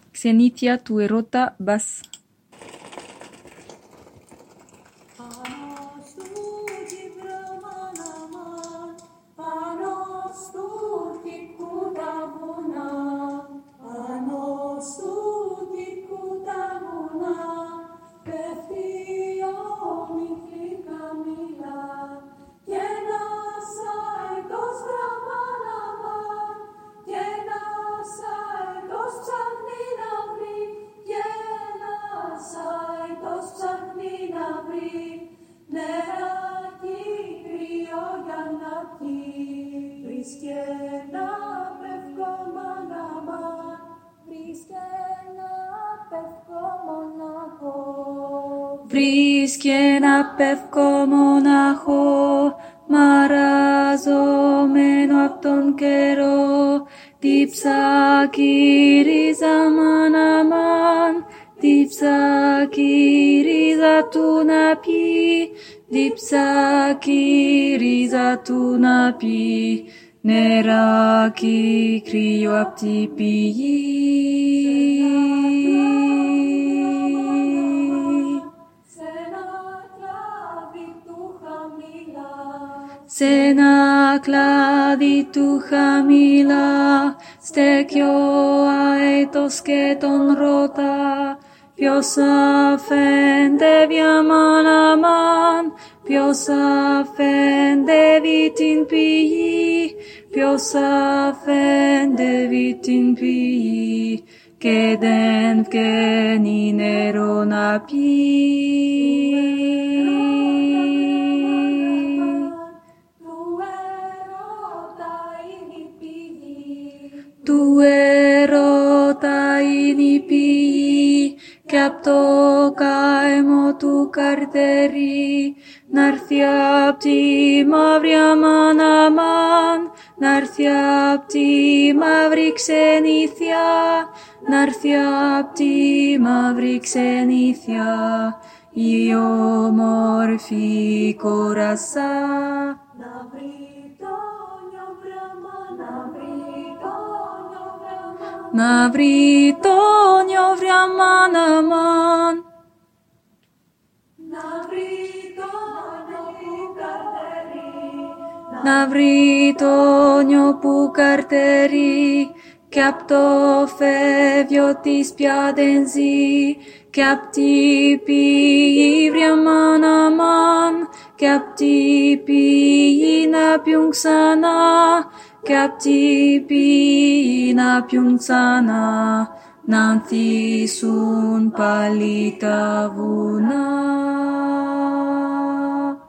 ξενήθεια του ερώτα μπας. Βρίσκει ένα πεύκο μονάχο, μαραζόμενο απ' τον καιρό, διψακύριζα μαναμάν, διψακύριζα του να πει, διψακύριζα του να πει, νεράκι κρύο απ' τη πηγή. Σ' ένα κλάδι του χαμηλά, στέκει ο αέτος και τον ρώτα, ποιος αφεντεύει αμάν αμάν, ποιος αφεντεύει την πηγή, ποιος αφεντεύει την πηγή, και δεν βγαίνει νερό να πιει. Του ερώτα είναι η πηγή, και απ' το καημό του καρτερί, να'ρθεί απ' τη μαύρη αμάν αμάν, να'ρθεί απ' τη μαύρη ξενήθεια, να'ρθεί απ' τη μαύρη ξενήθεια, η όμορφη κορασά. Να βρει το νιόβρι αμάν αμάν, να βρει το νιό που καρτερεί, και απ' το φεύγιο της πια δεν ζει, και απ' τη πηγή βρει αμάν αμάν, και απ' τη πηγή να πιούν ξανά, και απ' τη πηγή να πιούν ξανά, να ανθίσουν πάλι τα βουνά.